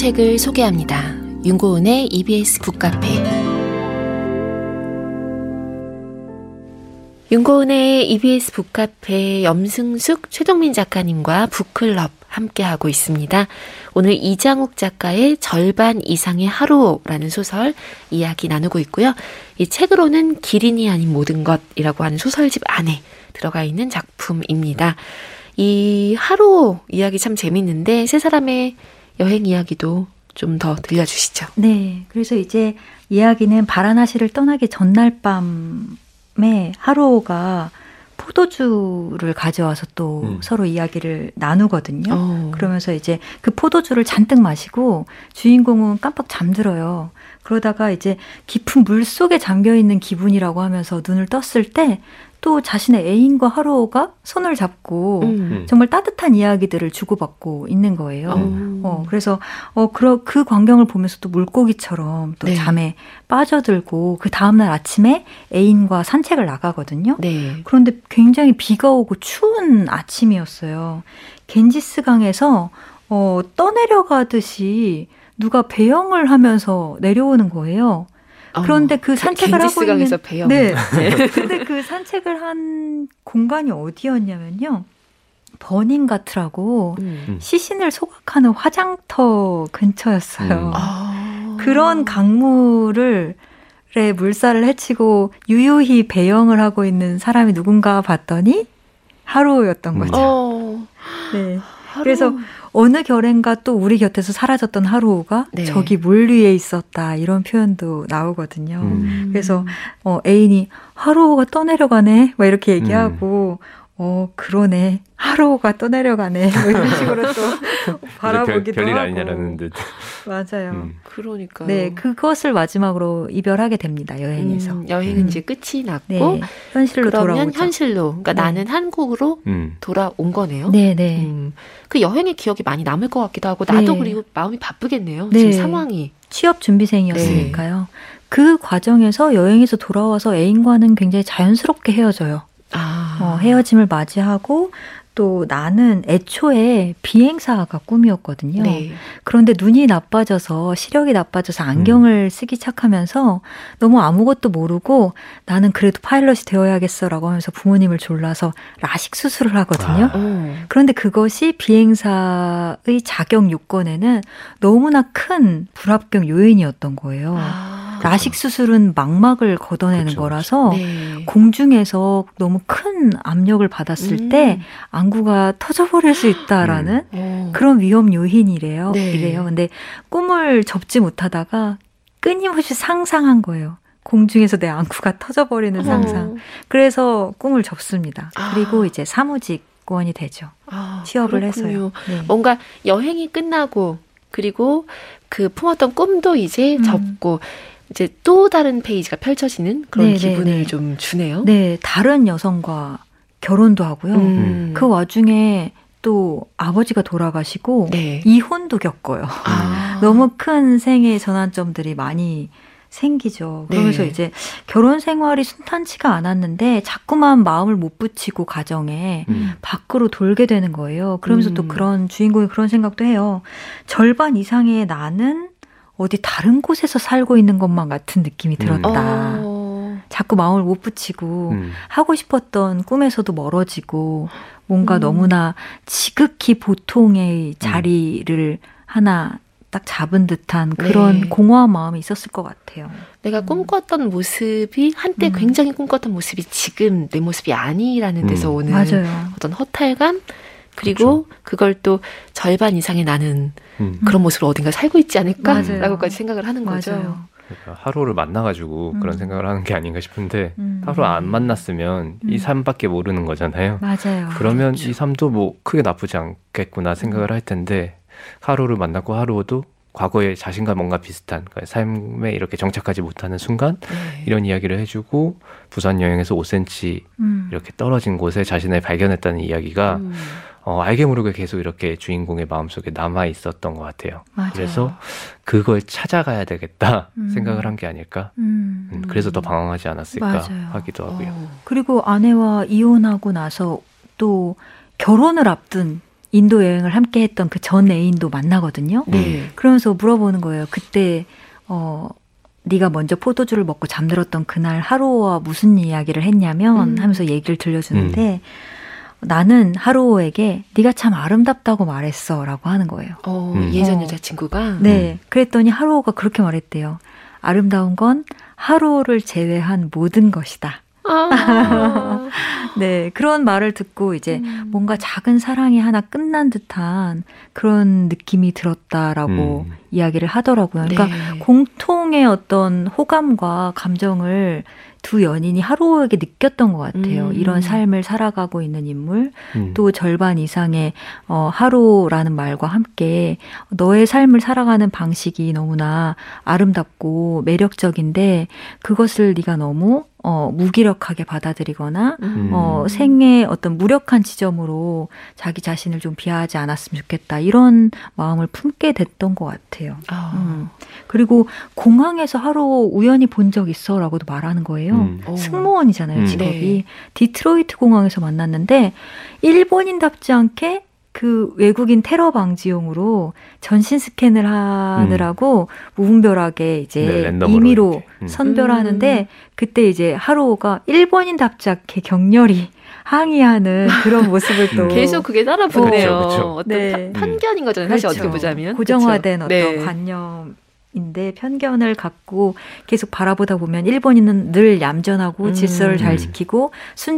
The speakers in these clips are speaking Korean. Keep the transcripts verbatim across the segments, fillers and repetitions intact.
책을 소개합니다. 윤고은의 이비에스 북카페. 윤고은의 이비에스 북카페 염승숙, 최동민 작가님과 북클럽 함께하고 있습니다. 오늘 이장욱 작가의 절반 이상의 하루라는 소설 이야기 나누고 있고요. 이 책으로는 기린이 아닌 모든 것이라고 하는 소설집 안에 들어가 있는 작품입니다. 이 하루 이야기 참 재밌는데 세 사람의 여행 이야기도 좀 더 들려주시죠. 네, 그래서 이제 이야기는 바라나시를 떠나기 전날 밤에 하루가 포도주를 가져와서 또 음. 서로 이야기를 나누거든요. 오. 그러면서 이제 그 포도주를 잔뜩 마시고 주인공은 깜빡 잠들어요. 그러다가 이제 깊은 물 속에 잠겨있는 기분이라고 하면서 눈을 떴을 때 또 자신의 애인과 하루가 손을 잡고 음. 정말 따뜻한 이야기들을 주고받고 있는 거예요. 음. 어, 그래서 어, 그, 그 광경을 보면서 또 물고기처럼 또 네. 잠에 빠져들고 그 다음날 아침에 애인과 산책을 나가거든요. 네. 그런데 굉장히 비가 오고 추운 아침이었어요. 겐지스강에서 어, 떠내려가듯이 누가 배영을 하면서 내려오는 거예요. 그런데 그 산책을 하고 있는 배영. 네. 네. 근데 그 산책을 한 공간이 어디였냐면요. 버닝가트라고 음. 시신을 소각하는 화장터 근처였어요. 음. 아. 그런 강물을 에 물살을 헤치고 유유히 배영을 하고 있는 사람이 누군가 봤더니 하루였던 거죠. 어. 네. 하루. 그래서 어느 결엔가 또 우리 곁에서 사라졌던 하루가 네. 저기 물 위에 있었다 이런 표현도 나오거든요. 음. 그래서 어, 애인이 하루가 떠내려가네 막 이렇게 얘기하고 음. 어 그러네 하루가 떠내려가네 뭐 이런 식으로 또 바라보기도 별, 별일 하고. 아니냐라는 듯. 맞아요. 음. 그러니까요. 네, 그것을 마지막으로 이별하게 됩니다. 여행에서. 음, 여행은 음. 이제 끝이 났고 네, 현실로 그러면 돌아오죠. 현실로 그러니까 네. 나는 한국으로 음. 돌아온 거네요. 네, 네. 음, 그 여행의 기억이 많이 남을 것 같기도 하고 나도 네. 그리고 마음이 바쁘겠네요. 네. 지금 상황이. 취업 준비생이었으니까요. 네. 그 과정에서 여행에서 돌아와서 애인과는 굉장히 자연스럽게 헤어져요. 아. 어, 헤어짐을 맞이하고 또 나는 애초에 비행사가 꿈이었거든요. 네. 그런데 눈이 나빠져서 시력이 나빠져서 안경을 음. 쓰기 시작하면서 너무 아무것도 모르고 나는 그래도 파일럿이 되어야겠어라고 하면서 부모님을 졸라서 라식 수술을 하거든요. 아. 그런데 그것이 비행사의 자격 요건에는 너무나 큰 불합격 요인이었던 거예요. 아. 라식 수술은 망막을 걷어내는 그쵸. 거라서 네. 공중에서 너무 큰 압력을 받았을 음. 때 안구가 터져버릴 수 있다라는 음. 그런 위험 요인이래요. 네. 이래요. 근데 꿈을 접지 못하다가 끊임없이 상상한 거예요. 공중에서 내 안구가 터져버리는 어. 상상. 그래서 꿈을 접습니다. 아. 그리고 이제 사무직원이 되죠. 아, 취업을 그렇군요. 해서요. 네. 뭔가 여행이 끝나고 그리고 그 품었던 꿈도 이제 음. 접고 이제 또 다른 페이지가 펼쳐지는 그런 네네네. 기분을 좀 주네요. 네, 다른 여성과 결혼도 하고요. 음. 그 와중에 또 아버지가 돌아가시고 네. 이혼도 겪어요. 아. 너무 큰 생애 전환점들이 많이 생기죠. 그러면서 네. 이제 결혼 생활이 순탄치가 않았는데 자꾸만 마음을 못 붙이고 가정에 음. 밖으로 돌게 되는 거예요. 그러면서 음. 또 그런 주인공이 그런 생각도 해요. 절반 이상의 나는 어디 다른 곳에서 살고 있는 것만 같은 느낌이 들었다. 음. 자꾸 마음을 못 붙이고 음. 하고 싶었던 꿈에서도 멀어지고 뭔가 음. 너무나 지극히 보통의 자리를 음. 하나 딱 잡은 듯한 그런 네. 공허한 마음이 있었을 것 같아요. 내가 꿈꿨던 모습이 한때 음. 굉장히 꿈꿨던 모습이 지금 내 모습이 아니라는 데서 음. 오는 맞아요. 어떤 허탈감 그리고 그렇죠. 그걸 또 절반 이상의 나는 음. 그런 모습으로 어딘가 살고 있지 않을까라고까지 생각을 하는 맞아요. 거죠. 그러니까 하루를 만나가지고 음. 그런 생각을 하는 게 아닌가 싶은데 음. 하루 안 만났으면 음. 이 삶밖에 모르는 거잖아요. 맞아요. 그러면 그렇죠. 이 삶도 뭐 크게 나쁘지 않겠구나 생각을 할 텐데 하루를 만났고 하루도 과거의 자신과 뭔가 비슷한 그러니까 삶에 이렇게 정착하지 못하는 순간 네. 이런 이야기를 해주고 부산 여행에서 오 센티미터 음. 이렇게 떨어진 곳에 자신을 발견했다는 이야기가 음. 어, 알게 모르게 계속 이렇게 주인공의 마음속에 남아 있었던 것 같아요. 맞아요. 그래서 그걸 찾아가야 되겠다 음. 생각을 한 게 아닐까. 음. 음, 그래서 더 방황하지 않았을까 맞아요. 하기도 하고요. 어. 그리고 아내와 이혼하고 나서 또 결혼을 앞둔 인도 여행을 함께 했던 그 전 애인도 만나거든요. 네. 그러면서 물어보는 거예요. 그때 어 네가 먼저 포도주를 먹고 잠들었던 그날 하루오와 무슨 이야기를 했냐면 음. 하면서 얘기를 들려주는데 음. 나는 하루오에게 네가 참 아름답다고 말했어 라고 하는 거예요. 어, 음. 예전 여자친구가? 네. 음. 그랬더니 하루오가 그렇게 말했대요. 아름다운 건 하루오를 제외한 모든 것이다. 아. 네, 그런 말을 듣고 이제 음. 뭔가 작은 사랑이 하나 끝난 듯한 그런 느낌이 들었다라고 음. 이야기를 하더라고요. 그러니까 네. 공통의 어떤 호감과 감정을 두 연인이 하루에게 느꼈던 것 같아요. 음. 이런 삶을 살아가고 있는 인물, 음. 또 절반 이상의 어, 하루라는 말과 함께 너의 삶을 살아가는 방식이 너무나 아름답고 매력적인데 그것을 네가 너무 어, 무기력하게 받아들이거나 음. 어, 생의 어떤 무력한 지점으로 자기 자신을 좀 비하하지 않았으면 좋겠다. 이런 마음을 품게 됐던 것 같아요. 아. 음. 그리고 공항에서 하루 우연히 본 적 있어 라고도 말하는 거예요. 음. 승무원이잖아요, 직업이. 네. 디트로이트 공항에서 만났는데 일본인답지 않게 그 외국인 테러 방지용으로 전신 스캔을 하느라고 음. 무분별하게 이제 네, 임의로 음. 선별하는데 음. 그때 이제 하루오가 일본인답지 않게 격렬히 항의하는 그런 모습을 또 계속 그게 따라 붙네요. 어, 그렇죠, 그렇죠. 어떤 네. 편견인 거잖아요. 사실 그렇죠. 어떻게 보자면 고정화된 그렇죠. 어떤 네. 관념. 인데 편견을 갖고 계속 바라보다 보면 일본인은 늘 얌전하고 음. 질서를 잘 지키고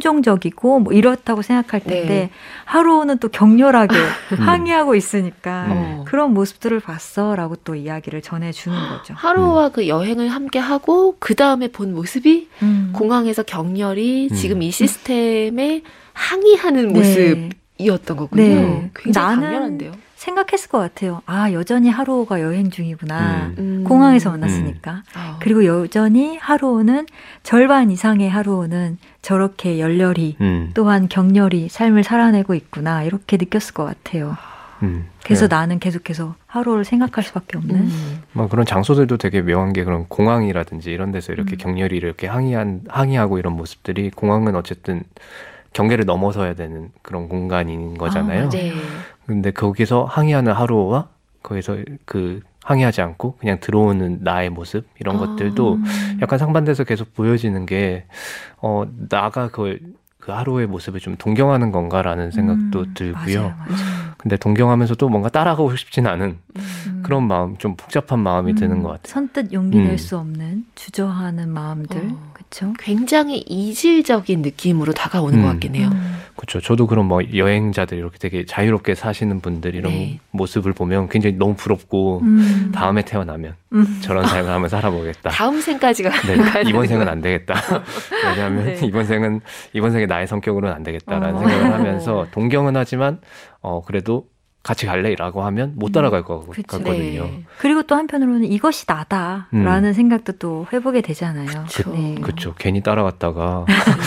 순종적이고 뭐 이렇다고 생각할 텐데 네. 하루오는 또 격렬하게 항의하고 있으니까 음. 그런 모습들을 봤어라고 또 이야기를 전해주는 거죠. 하루오와 음. 그 여행을 함께 하고 그 다음에 본 모습이 음. 공항에서 격렬히 음. 지금 이 시스템에 항의하는 네. 모습이었던 거군요. 네. 굉장히 나는 강렬한데요. 생각했을 것 같아요. 아, 여전히 하루오가 여행 중이구나. 음. 공항에서 만났으니까. 음. 어. 그리고 여전히 하루오는 절반 이상의 하루오는 저렇게 열렬히 음. 또한 격렬히 삶을 살아내고 있구나. 이렇게 느꼈을 것 같아요. 음. 그래서 네. 나는 계속해서 하루오를 생각할 수밖에 없는. 음. 뭐 그런 장소들도 되게 묘한 게 그런 공항이라든지 이런 데서 이렇게 음. 격렬히 이렇게 항의한, 항의하고 이런 모습들이 공항은 어쨌든 경계를 넘어서야 되는 그런 공간인 거잖아요. 아, 네. 근데 거기서 항의하는 하루오와 거기서 그 항의하지 않고 그냥 들어오는 나의 모습 이런 아. 것들도 약간 상반돼서 계속 보여지는 게 어, 나가 그걸 그 하루오의 모습을 좀 동경하는 건가라는 생각도 음, 들고요. 맞아요, 맞아요. 근데 동경하면서도 뭔가 따라가고 싶진 않은 음. 그런 마음, 좀 복잡한 마음이 음. 드는 것 같아요. 선뜻 용기 낼 수 음. 없는 주저하는 마음들, 어. 그렇죠? 굉장히 이질적인 느낌으로 다가오는 음. 것 같긴 해요. 음. 그렇죠. 저도 그런 뭐 여행자들 이렇게 되게 자유롭게 사시는 분들 이런 네. 모습을 보면 굉장히 너무 부럽고 음. 다음에 태어나면 음. 저런 삶을 한번 살아보겠다. 다음 생까지가 네, 이번 생은 안 되겠다. 왜냐하면 네. 이번 생은 이번 생에 나의 성격으로는 안 되겠다라는 어. 생각을 하면서 동경은 하지만 어 그래도 같이 갈래라고 하면 못 따라갈 것 음, 같거든요. 네. 그리고 또 한편으로는 이것이 나다라는 음. 생각도 또 해보게 되잖아요. 그렇죠. 네. 그렇죠. 괜히 따라갔다가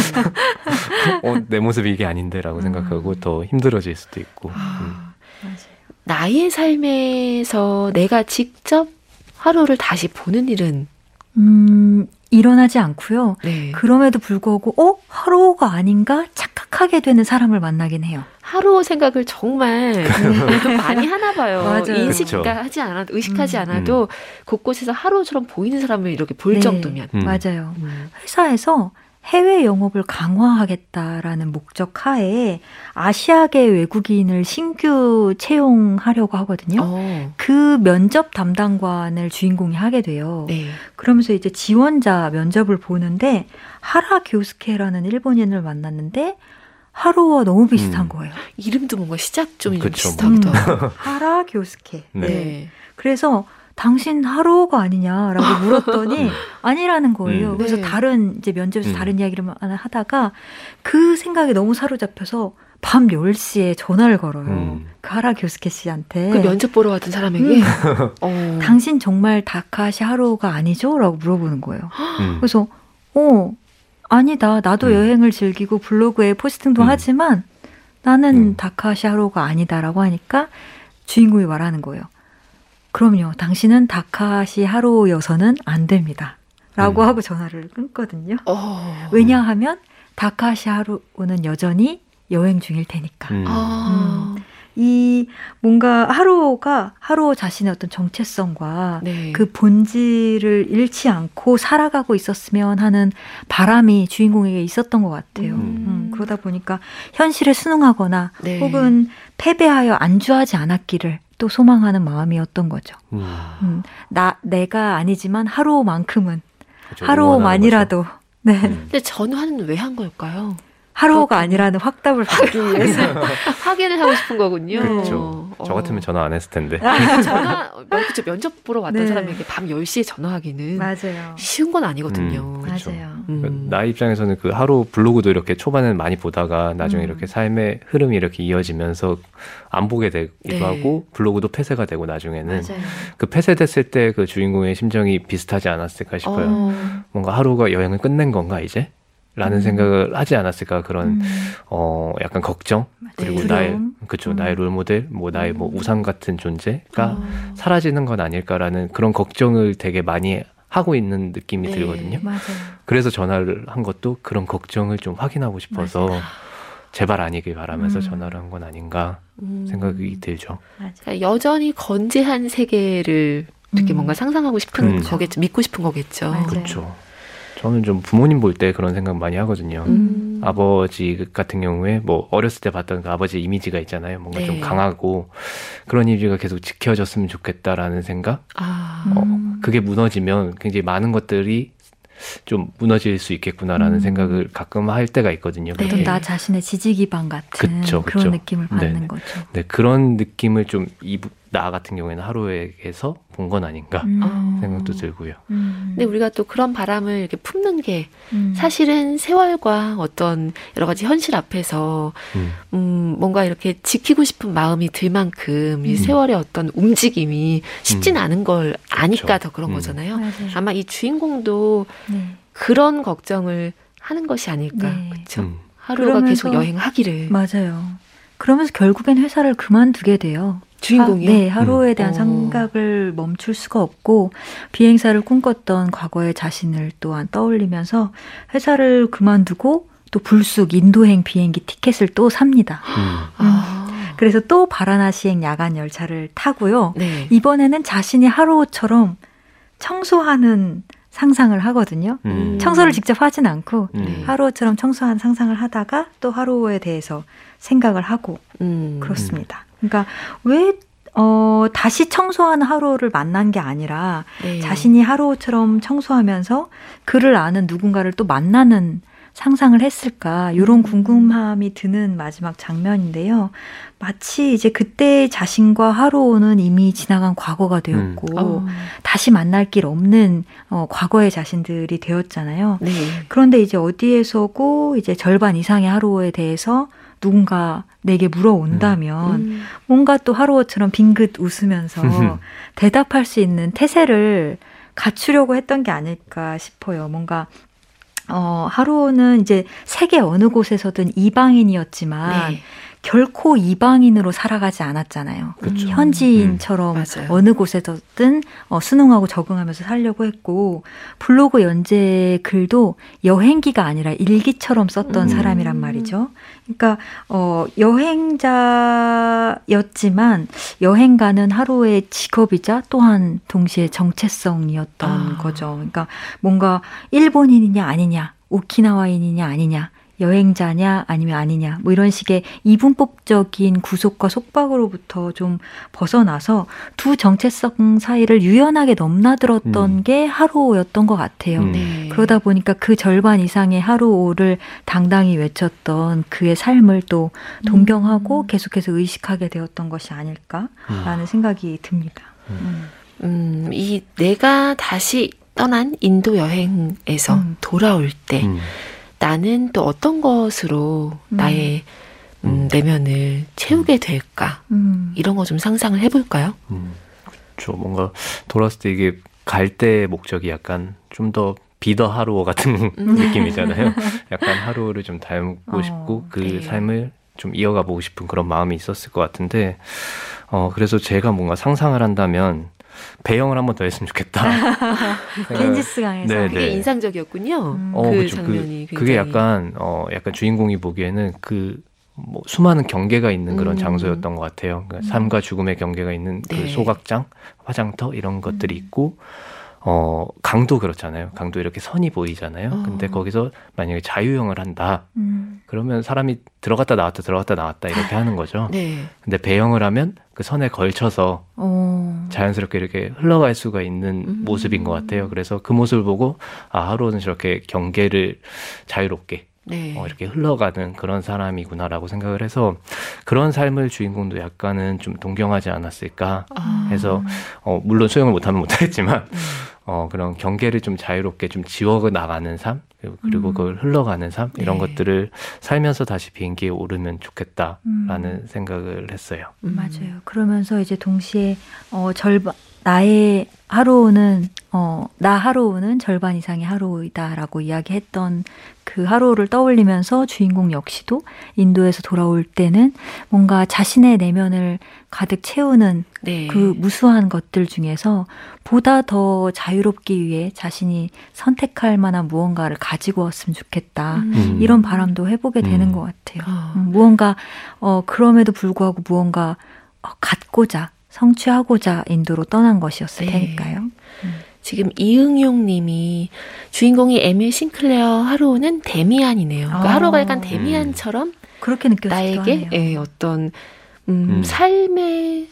어, 내 모습이 이게 아닌데라고 음. 생각하고 더 힘들어질 수도 있고. 아, 음. 맞아요. 나의 삶에서 내가 직접 하루를 다시 보는 일은 음, 일어나지 않고요. 네. 그럼에도 불구하고 어? 하루가 아닌가? 착각하게 되는 사람을 만나긴 해요. 하루 생각을 정말 좀 많이 하나 봐요. 맞아요. 인식하지 않아도 의식하지 음. 않아도 곳곳에서 하루처럼 보이는 사람을 이렇게 볼 네. 정도면. 음. 맞아요. 음. 회사에서 해외 영업을 강화하겠다라는 목적 하에 아시아계 외국인을 신규 채용하려고 하거든요. 오. 그 면접 담당관을 주인공이 하게 돼요. 네. 그러면서 이제 지원자 면접을 보는데 하라 교스케라는 일본인을 만났는데 하루와 너무 비슷한 음. 거예요. 이름도 뭔가 시작 좀 그쵸, 비슷하기도 하고. 음. 하라 교스케. 네. 네. 그래서 당신 하루가 아니냐라고 물었더니 아니라는 거예요. 음. 그래서 네. 다른 이제 면접에서 음. 다른 이야기를 하다가 그 생각에 너무 사로잡혀서 밤 열 시에 전화를 걸어요. 음. 그 하라 교스케 씨한테. 그 면접 보러 왔던 사람에게. 음. 어. 당신 정말 다카시 하루가 아니죠? 라고 물어보는 거예요. 음. 그래서 어 아니다. 나도 음. 여행을 즐기고 블로그에 포스팅도 음. 하지만 나는 음. 다카시 하루가 아니다라고 하니까 주인공이 말하는 거예요. 그럼요. 당신은 다카시 하루여서는 안 됩니다. 라고 음. 하고 전화를 끊거든요. 어. 왜냐하면 다카시 하루는 여전히 여행 중일 테니까. 음. 아. 음. 이 뭔가 하루가 하루 자신의 어떤 정체성과 네. 그 본질을 잃지 않고 살아가고 있었으면 하는 바람이 주인공에게 있었던 것 같아요. 음. 음, 그러다 보니까 현실에 순응하거나 네. 혹은 패배하여 안주하지 않았기를 또 소망하는 마음이었던 거죠. 음. 음, 나 내가 아니지만 하루만큼은 그렇죠. 하루만이라도 네. 음. 근데 전화는 왜 한 걸까요? 하루가 그렇군요. 아니라는 확답을 받기 위해서 확인을 하고 싶은 거군요. 그렇죠. 어. 저 같으면 전화 안 했을 텐데. 전화, 면, 그쵸, 면접 보러 왔던 네. 사람에게 밤 열 시에 전화하기는 맞아요. 쉬운 건 아니거든요. 음, 그렇죠. 맞아요. 음. 나 입장에서는 그 하루 블로그도 이렇게 초반에는 많이 보다가 나중에 음. 이렇게 삶의 흐름이 이렇게 이어지면서 안 보게 되기도 네. 하고 블로그도 폐쇄가 되고 나중에는 맞아요. 그 폐쇄됐을 때 그 주인공의 심정이 비슷하지 않았을까 싶어요. 어. 뭔가 하루가 여행을 끝낸 건가 이제? 라는 음. 생각을 하지 않았을까 그런 음. 어 약간 걱정 그리고 네. 나의 두려움. 그쵸 음. 나의 롤모델 뭐 나의 뭐 우상 같은 존재가 어. 사라지는 건 아닐까라는 그런 걱정을 되게 많이 하고 있는 느낌이 네. 들거든요. 맞아요. 그래서 전화를 한 것도 그런 걱정을 좀 확인하고 싶어서 맞아요. 제발 아니길 바라면서 음. 전화를 한 건 아닌가 음. 생각이 들죠. 맞아요. 그러니까 여전히 건재한 세계를 이렇게 음. 뭔가 상상하고 싶은 음. 거겠죠. 믿고 싶은 거겠죠. 맞아요. 그렇죠. 저는 좀 부모님 볼 때 그런 생각 많이 하거든요. 음. 아버지 같은 경우에 뭐 어렸을 때 봤던 그 아버지 이미지가 있잖아요. 뭔가 네. 좀 강하고 그런 이미지가 계속 지켜졌으면 좋겠다라는 생각. 아. 음. 어, 그게 무너지면 굉장히 많은 것들이 좀 무너질 수 있겠구나라는 음. 생각을 가끔 할 때가 있거든요. 네. 어떤 나 자신의 지지 기반 같은 그쵸, 그런 그쵸. 느낌을 받는 네네. 거죠. 네, 그런 느낌을 좀 이 나 같은 경우에는 하루에게서 본 건 아닌가 음. 어. 생각도 들고요. 음. 근데 우리가 또 그런 바람을 이렇게 품는 게 음. 사실은 세월과 어떤 여러 가지 현실 앞에서 음. 음, 뭔가 이렇게 지키고 싶은 마음이 들 만큼 이 음. 세월의 어떤 움직임이 쉽진 음. 않은 걸 아니까 그쵸. 더 그런 음. 거잖아요. 맞아요. 아마 이 주인공도 네. 그런 걱정을 하는 것이 아닐까. 네. 그렇죠? 음. 하루가 그러면서- 계속 여행하기를. 맞아요. 그러면서 결국엔 회사를 그만두게 돼요. 주인공이요? 하, 네, 하루에 대한 어. 생각을 멈출 수가 없고 비행사를 꿈꿨던 과거의 자신을 또한 떠올리면서 회사를 그만두고 또 불쑥 인도행 비행기 티켓을 또 삽니다. 음. 아. 그래서 또 바라나시행 야간 열차를 타고요. 네. 이번에는 자신이 하루처럼 청소하는 상상을 하거든요. 음. 청소를 직접 하진 않고 음. 하루처럼 청소하는 상상을 하다가 또 하루에 대해서 생각을 하고 음. 그렇습니다. 그러니까 왜 어, 다시 청소하는 하루를 만난 게 아니라 네. 자신이 하루처럼 청소하면서 그를 아는 누군가를 또 만나는 상상을 했을까 이런 궁금함이 드는 마지막 장면인데요. 마치 이제 그때 자신과 하루는 이미 지나간 과거가 되었고 어. 다시 만날 길 없는 어, 과거의 자신들이 되었잖아요. 네. 그런데 이제 어디에서고 이제 절반 이상의 하루에 대해서 누군가 내게 물어온다면 음. 뭔가 또 하루처럼 빙긋 웃으면서 대답할 수 있는 태세를 갖추려고 했던 게 아닐까 싶어요. 뭔가 어, 하루는 이제 세계 어느 곳에서든 이방인이었지만 네. 결코 이방인으로 살아가지 않았잖아요. 그쵸. 현지인처럼 음, 맞아요. 어느 곳에서든 어, 순응하고 적응하면서 살려고 했고 블로그 연재 글도 여행기가 아니라 일기처럼 썼던 음. 사람이란 말이죠. 그러니까 어, 여행자였지만 여행가는 하루의 직업이자 또한 동시에 정체성이었던 아. 거죠. 그러니까 뭔가 일본인이냐 아니냐, 오키나와인이냐 아니냐, 여행자냐 아니면 아니냐 뭐 이런 식의 이분법적인 구속과 속박으로부터 좀 벗어나서 두 정체성 사이를 유연하게 넘나들었던 음. 게 하루였던 것 같아요. 음. 네. 그러다 보니까 그 절반 이상의 하루를 당당히 외쳤던 그의 삶을 또 동경하고 음. 계속해서 의식하게 되었던 것이 아닐까라는 음. 생각이 듭니다. 음. 음. 음, 이 내가 다시 떠난 인도 여행에서 음. 돌아올 때 음. 나는 또 어떤 것으로 음. 나의 음, 음. 내면을 채우게 될까? 음. 이런 거 좀 상상을 해볼까요? 음. 그렇죠. 뭔가 돌아왔을 때 이게 갈 때의 목적이 약간 좀 더 비더 하루어 같은 음. 느낌이잖아요. 약간 하루를 좀 닮고 어, 싶고 그 네. 삶을 좀 이어가 보고 싶은 그런 마음이 있었을 것 같은데 어 그래서 제가 뭔가 상상을 한다면 배영을 한번 더 했으면 좋겠다. 겐지스강에서 네, 그게 네. 인상적이었군요. 음. 어, 그 그쵸. 장면이 그, 그게 굉장히. 약간 어 약간 주인공이 보기에는 그 뭐 수많은 경계가 있는 그런 음. 장소였던 것 같아요. 그러니까 음. 삶과 죽음의 경계가 있는 그 네. 소각장, 화장터 이런 것들이 있고 어 강도 그렇잖아요. 강도 이렇게 선이 보이잖아요. 어. 근데 거기서 만약에 자유형을 한다. 음. 그러면 사람이 들어갔다 나왔다 들어갔다 나왔다 이렇게 하는 거죠. 네. 근데 배영을 하면 그 선에 걸쳐서 어. 자연스럽게 이렇게 흘러갈 수가 있는 음. 모습인 것 같아요. 그래서 그 모습을 보고 아 하루는 저렇게 경계를 자유롭게 네. 어, 이렇게 흘러가는 그런 사람이구나라고 생각을 해서 그런 삶을 주인공도 약간은 좀 동경하지 않았을까 아. 해서 어, 물론 수영을 못하면 못하겠지만 음. 어, 그런 경계를 좀 자유롭게 좀 지워 나가는 삶 그리고, 그리고 음. 그걸 흘러가는 삶 이런 네. 것들을 살면서 다시 비행기에 오르면 좋겠다라는 음. 생각을 했어요. 음. 맞아요. 그러면서 이제 동시에 어, 절반 나의 하루는 어, 나 하루는 절반 이상의 하루이다라고 이야기했던 그 하루를 떠올리면서 주인공 역시도 인도에서 돌아올 때는 뭔가 자신의 내면을 가득 채우는 네. 그 무수한 것들 중에서 보다 더 자유롭기 위해 자신이 선택할 만한 무언가를 가지고 왔으면 좋겠다. 음. 이런 바람도 해보게 되는 음. 것 같아요. 어. 음, 무언가 어, 그럼에도 불구하고 무언가 어, 갖고자 성취하고자 인도로 떠난 것이었을 네. 테니까요. 지금 이응용 님이 주인공이 에밀 싱클레어 하루는 데미안이네요. 그러니까 아. 하루가 약간 데미안처럼 그렇게 느껴지기도 나에게 하네요. 예, 어떤 음, 음. 삶의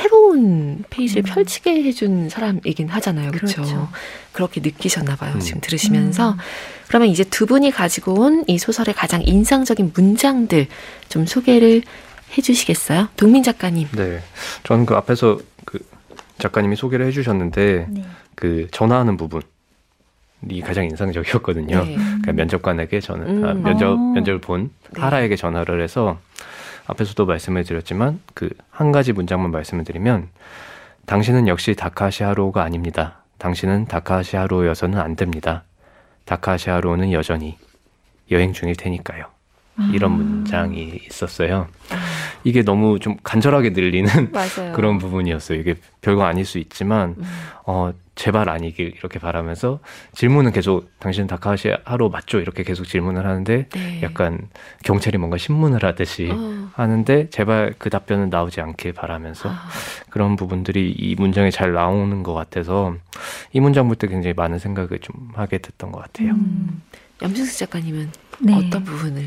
새로운 페이지를 음. 펼치게 해준 사람이긴 하잖아요. 그렇죠? 그렇죠. 그렇게 느끼셨나 봐요. 음. 지금 들으시면서. 음. 그러면 이제 두 분이 가지고 온 이 소설의 가장 인상적인 문장들 좀 소개를 해주시겠어요? 동민 작가님. 네, 저는 그 앞에서 그 작가님이 소개를 해주셨는데 네. 그 전화하는 부분이 가장 인상적이었거든요. 네. 그러니까 면접관에게 전화, 음. 아, 면접 어. 면접을 본 네. 하라에게 전화를 해서 앞에서도 말씀을 드렸지만 그 한 가지 문장만 말씀을 드리면 당신은 역시 다카하시 하루가 아닙니다. 당신은 다카하시 하루여서는 안 됩니다. 다카하시 하루는 여전히 여행 중일 테니까요. 이런 아. 문장이 있었어요. 이게 너무 좀 간절하게 들리는 맞아요. 그런 부분이었어요. 이게 별거 아닐 수 있지만 음. 어, 제발 아니길 이렇게 바라면서 질문은 계속 당신 다카하시 하루 맞죠? 이렇게 계속 질문을 하는데 네. 약간 경찰이 뭔가 신문을 하듯이 어. 하는데 제발 그 답변은 나오지 않길 바라면서 아. 그런 부분들이 이 문장에 잘 나오는 것 같아서 이 문장 볼 때 굉장히 많은 생각을 좀 하게 됐던 것 같아요. 음. 염승수 작가님은 네. 어떤 부분을?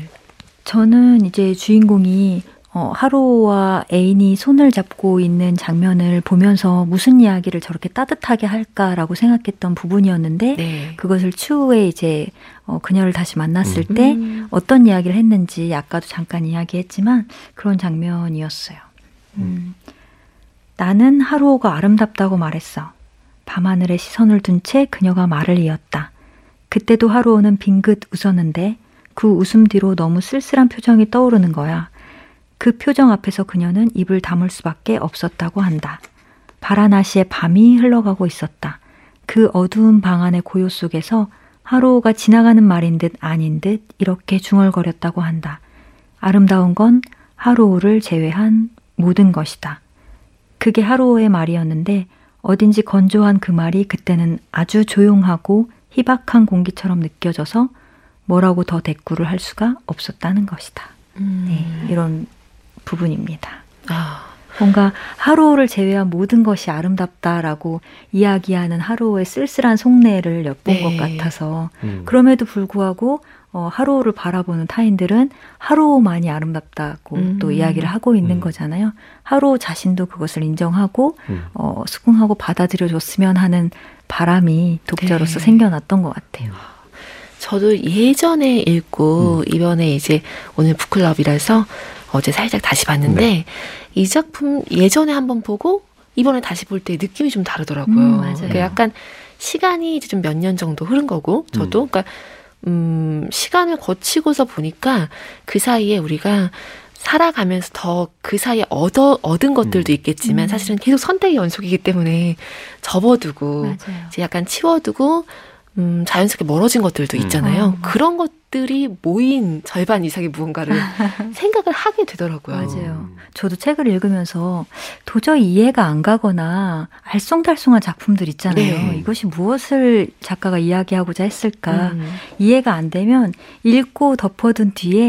저는 이제 주인공이 어, 하루와 애인이 손을 잡고 있는 장면을 보면서 무슨 이야기를 저렇게 따뜻하게 할까라고 생각했던 부분이었는데 네. 그것을 추후에 이제 어, 그녀를 다시 만났을 때 음. 어떤 이야기를 했는지 아까도 잠깐 이야기했지만 그런 장면이었어요. 음. 나는 하루가 아름답다고 말했어. 밤하늘에 시선을 둔 채 그녀가 말을 이었다. 그때도 하루는 빙긋 웃었는데 그 웃음 뒤로 너무 쓸쓸한 표정이 떠오르는 거야. 그 표정 앞에서 그녀는 입을 다물 수밖에 없었다고 한다. 바라나시의 밤이 흘러가고 있었다. 그 어두운 방 안의 고요 속에서 하루가 지나가는 말인 듯 아닌 듯 이렇게 중얼거렸다고 한다. 아름다운 건 하루를 제외한 모든 것이다. 그게 하루의 말이었는데 어딘지 건조한 그 말이 그때는 아주 조용하고 희박한 공기처럼 느껴져서 뭐라고 더 대꾸를 할 수가 없었다는 것이다. 음. 네, 이런 부분입니다. 아. 뭔가 하루를 제외한 모든 것이 아름답다라고 이야기하는 하루의 쓸쓸한 속내를 엿본 네. 것 같아서 음. 그럼에도 불구하고 어, 하루를 바라보는 타인들은 하루만이 아름답다고 음. 또 이야기를 하고 있는 음. 거잖아요. 하루 자신도 그것을 인정하고 음. 어, 수긍하고 받아들여줬으면 하는 바람이 독자로서 네. 생겨났던 것 같아요. 저도 예전에 읽고 음. 이번에 이제 오늘 북클럽이라서 어제 살짝 다시 봤는데 네. 이 작품 예전에 한번 보고 이번에 다시 볼 때 느낌이 좀 다르더라고요. 음, 맞아요. 그러니까 약간 시간이 이제 좀 몇 년 정도 흐른 거고 저도 음. 그러니까 음, 시간을 거치고서 보니까 그 사이에 우리가 살아가면서 더 그 사이에 얻어, 얻은 것들도 음. 있겠지만 음. 사실은 계속 선택의 연속이기 때문에 접어두고 맞아요. 이제 약간 치워두고 음, 자연스럽게 멀어진 것들도 음. 있잖아요. 어. 그런 것들이 모인 절반 이상의 무언가를 생각을 하게 되더라고요. 맞아요. 저도 책을 읽으면서 도저히 이해가 안 가거나 알쏭달쏭한 작품들 있잖아요. 네. 이것이 무엇을 작가가 이야기하고자 했을까 음. 이해가 안 되면 읽고 덮어둔 뒤에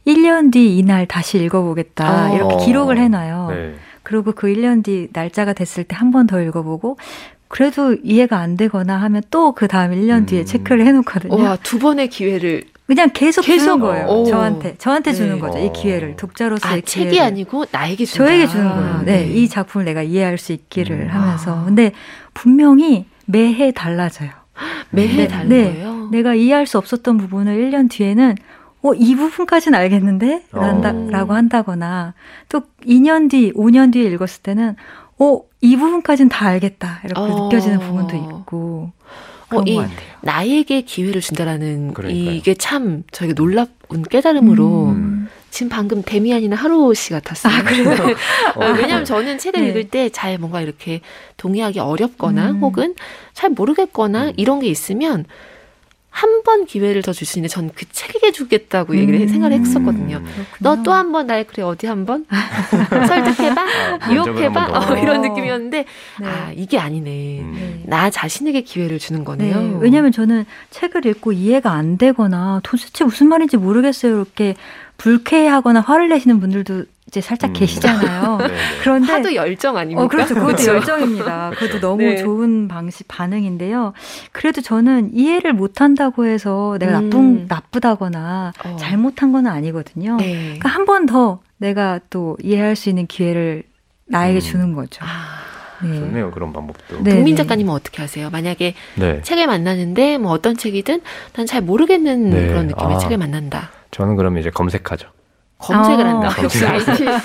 일 년 뒤 이날 다시 읽어보겠다 어. 이렇게 기록을 해놔요. 네. 그리고 그 일 년 뒤 날짜가 됐을 때 한 번 더 읽어보고 그래도 이해가 안 되거나 하면 또 그 다음 일 년 음. 뒤에 체크를 해놓거든요. 와, 두 번의 기회를 그냥 계속, 계속 주는 거예요. 오. 저한테 저한테 네. 주는 거죠. 이 기회를 독자로서의 아, 기회를. 책이 아니고 나에게 준다. 저에게 주는 거예요. 네, 네. 이 작품을 내가 이해할 수 있기를 음. 하면서. 근데 분명히 매해 달라져요. 매해 네, 달라요? 네, 내가 이해할 수 없었던 부분을 일 년 뒤에는 어, 이 부분까지는 알겠는데? 한다, 라고 한다거나 또 이 년 뒤, 오 년 뒤에 읽었을 때는 어, 이 부분까지는 다 알겠다. 이렇게 어. 느껴지는 부분도 있고. 어, 이 나에게 기회를 준다라는 그러니까요. 이게 참 저에게 놀라운 깨달음으로 음. 지금 방금 데미안이나 하루 씨 같았어요. 아, 그래요? 어, 왜냐하면 저는 책을 네. 읽을 때 잘 뭔가 이렇게 동의하기 어렵거나 음. 혹은 잘 모르겠거나 음. 이런 게 있으면 한 번 기회를 더 줄 수 있는데 전 그 책에게 주겠다고 음. 얘기를 생각을 했었거든요. 음. 너 또 한 번 날 그래 어디 한 번 설득해봐, 아, 유혹해봐 어, 이런 느낌이었는데 네. 아 이게 아니네. 음. 나 자신에게 기회를 주는 거네요. 네. 왜냐하면 저는 책을 읽고 이해가 안 되거나 도대체 무슨 말인지 모르겠어요. 이렇게 불쾌하거나 화를 내시는 분들도 이제 살짝 음. 계시잖아요. 그런데 하도 열정 아닙니까? 어, 그렇죠. 그것도 그렇죠. 열정입니다. 그것도 너무 네. 좋은 방식 반응인데요. 그래도 저는 이해를 못한다고 해서 내가 나쁜 음. 나쁘다거나 어. 잘못한 건 아니거든요. 네. 그러니까 한 번 더 내가 또 이해할 수 있는 기회를 나에게 음. 주는 거죠. 아. 네. 좋네요. 그런 방법도. 네. 동민 작가님은 어떻게 하세요? 만약에 네. 책을 만나는데 뭐 어떤 책이든 난 잘 모르겠는 네. 그런 느낌의 아. 책을 만난다. 저는 그러면 이제 검색하죠. 검색을 한다. 검색을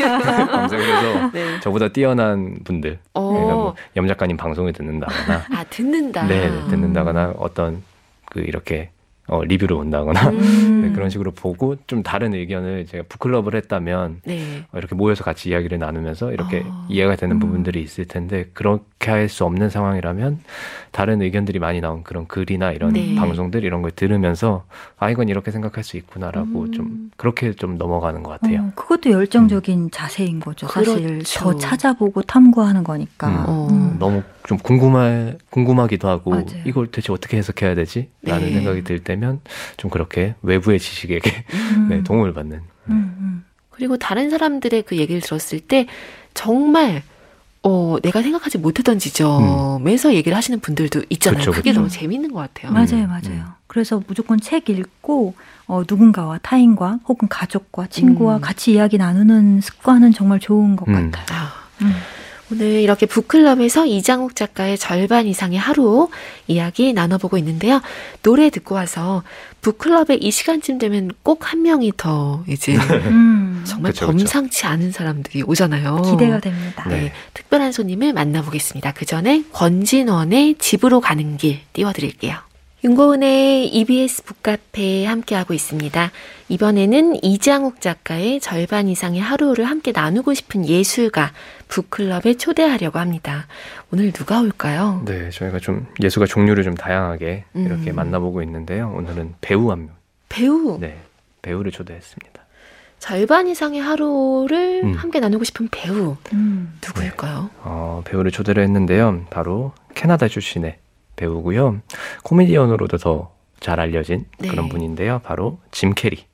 해서 네. 저보다 뛰어난 분들, 그러니까 뭐 염 작가님 방송을 듣는다거나, 아 듣는다. 네, 듣는다거나 어떤 그 이렇게 어, 리뷰를 본다거나 음. 네, 그런 식으로 보고 좀 다른 의견을 제가 북클럽을 했다면 네. 어, 이렇게 모여서 같이 이야기를 나누면서 이렇게 어. 이해가 되는 음. 부분들이 있을 텐데 그렇게 할 수 없는 상황이라면 다른 의견들이 많이 나온 그런 글이나 이런 네. 방송들 이런 걸 들으면서 아 이건 이렇게 생각할 수 있구나라고 음. 좀 그렇게 좀 넘어가는 것 같아요. 어, 그것도 열정적인 음. 자세인 거죠. 사실 그렇죠. 더 찾아보고 탐구하는 거니까. 음. 어. 음. 너무 좀 궁금할 궁금하기도 하고 맞아요. 이걸 대체 어떻게 해석해야 되지? 라는 네. 생각이 들 때면 좀 그렇게 외부의 지식에게 음. 네, 도움을 받는. 네. 음. 그리고 다른 사람들의 그 얘기를 들었을 때 정말 어, 내가 생각하지 못했던 지점에서 음. 얘기를 하시는 분들도 있잖아요. 그쵸, 그게 그쵸. 너무 재밌는 것 같아요. 맞아요, 맞아요. 음. 그래서 무조건 책 읽고 어, 누군가와 타인과 혹은 가족과 친구와 음. 같이 이야기 나누는 습관은 정말 좋은 것 음. 같아요. 아. 음. 오늘 이렇게 북클럽에서 이장욱 작가의 절반 이상의 하루 이야기 나눠보고 있는데요. 노래 듣고 와서 북클럽에 이 시간쯤 되면 꼭 한 명이 더 이제 음. 정말 그쵸, 범상치 그쵸. 않은 사람들이 오잖아요. 기대가 됩니다. 네. 네. 특별한 손님을 만나보겠습니다. 그 전에 권진원의 집으로 가는 길 띄워드릴게요. 윤고은의 이비에스 북카페 함께하고 있습니다. 이번에는 이장욱 작가의 절반 이상의 하루를 함께 나누고 싶은 예술가 북클럽에 초대하려고 합니다. 오늘 누가 올까요? 네, 저희가 좀 예술가 종류를 좀 다양하게 음. 이렇게 만나보고 있는데요. 오늘은 배우 한 명. 배우? 네, 배우를 초대했습니다. 절반 이상의 하루를 음. 함께 나누고 싶은 배우 음. 누구일까요? 네. 어, 배우를 초대를 했는데요. 바로 캐나다 출신의 배우고요. 코미디언으로도 더 잘 알려진 네. 그런 분인데요. 바로 짐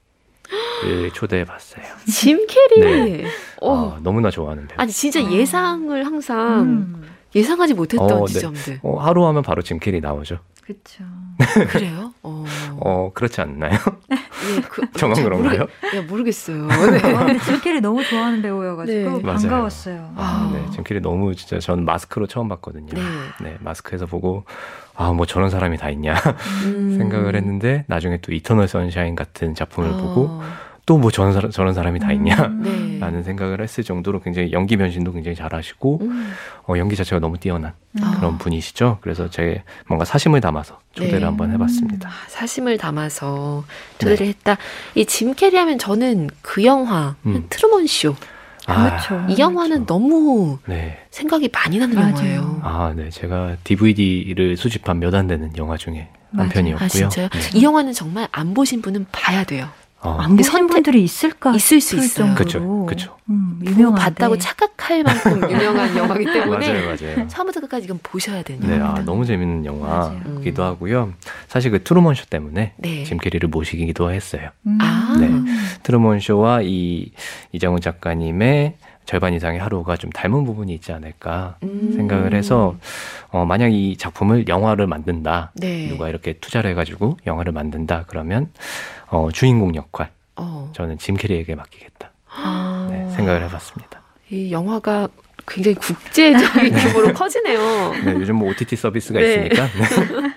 캐리를 초대해봤어요. 짐 캐리? 네. 어, 너무나 좋아하는 배우. 아니 진짜 아. 예상을 항상 음. 예상하지 못했던 어, 지점들. 네. 어, 하루 하면 바로 짐 캐리 나오죠. 그렇죠. 그래요? 어. 어 그렇지 않나요? 예, 그, 저만 그런가요? 모르겠, 야, 모르겠어요. 네. 근데 짐 캐리 너무 좋아하는 배우여가지고 네. 반가웠어요. 아, 네, 짐 캐리 너무 진짜 전 마스크로 처음 봤거든요. 네, 네 마스크에서 보고 아, 뭐 저런 사람이 다 있냐 음. 생각을 했는데 나중에 또 이터널 선샤인 같은 작품을 어. 보고 또 뭐 저런, 사람, 저런 사람이 다 있냐 음. 네. 라는 생각을 했을 정도로 굉장히 연기 변신도 굉장히 잘하시고 음. 어, 연기 자체가 너무 뛰어난 음. 그런 분이시죠. 그래서 제 뭔가 사심을 담아서 초대를 네. 한번 해봤습니다. 아, 사심을 담아서 초대를 네. 했다. 이 짐 캐리 하면 저는 그 영화 음. 트루먼 쇼. 그렇죠. 아, 이 영화는 그렇죠. 너무 네. 생각이 많이 나는 맞아요. 영화예요. 아, 네. 제가 디브이디를 수집한 몇 안 되는 영화 중에 한 편이었고요. 아, 진짜요? 네. 이 영화는 정말 안 보신 분은 봐야 돼요. 어. 안 보신 분들이 있을까 있을 수 있어요. 그렇죠, 그렇죠. 음, 유명한데 봤다고 착각할 만큼 유명한 영화이기 때문에 맞아요, 맞아요. 처음부터 끝까지 이건 보셔야 되는 네, 영화입니다. 아, 너무 재밌는 영화이기도 음. 하고요. 사실 그 트루먼 쇼 때문에 네. 짐 캐리를 모시기도 했어요. 음. 아. 네, 트루먼 쇼와 이 이장훈 작가님의 절반 이상의 하루가 좀 닮은 부분이 있지 않을까 음. 생각을 해서 어, 만약 이 작품을 영화를 만든다. 네. 누가 이렇게 투자를 해가지고 영화를 만든다. 그러면 어, 주인공 역할 어. 저는 짐 캐리에게 맡기겠다. 아. 네, 생각을 해봤습니다. 이 영화가 굉장히 국제적인 네. 규모로 커지네요. 네, 요즘 뭐 오티티 서비스가 네. 있으니까 네.